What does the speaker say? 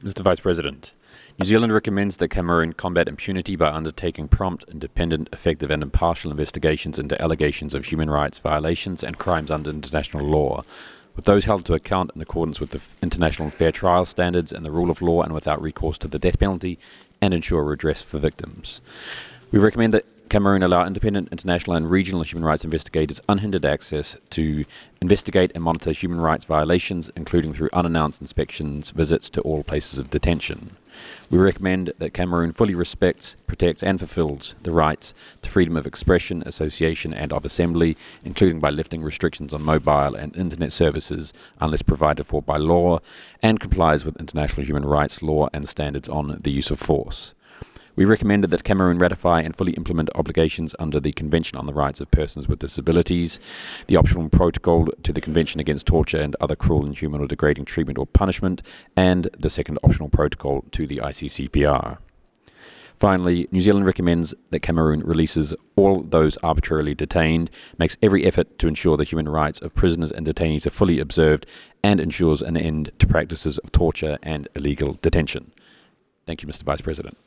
Mr. Vice President, New Zealand recommends that Cameroon combat impunity by undertaking prompt, independent, effective and impartial investigations into allegations of human rights violations and crimes under international law, with those held to account in accordance with the international fair trial standards and the rule of law and without recourse to the death penalty, and ensure redress for victims. We recommend that Cameroon allow independent, international and regional human rights investigators unhindered access to investigate and monitor human rights violations, including through unannounced inspections, visits to all places of detention. We recommend that Cameroon fully respects, protects and fulfills the rights to freedom of expression, association and of assembly, including by lifting restrictions on mobile and internet services unless provided for by law, and complies with international human rights law and standards on the use of force. We recommended that Cameroon ratify and fully implement obligations under the Convention on the Rights of Persons with Disabilities, the optional protocol to the Convention against Torture and Other Cruel, Inhuman or Degrading Treatment or Punishment, and the second optional protocol to the ICCPR. Finally, New Zealand recommends that Cameroon releases all those arbitrarily detained, makes every effort to ensure the human rights of prisoners and detainees are fully observed, and ensures an end to practices of torture and illegal detention. Thank you, Mr. Vice President.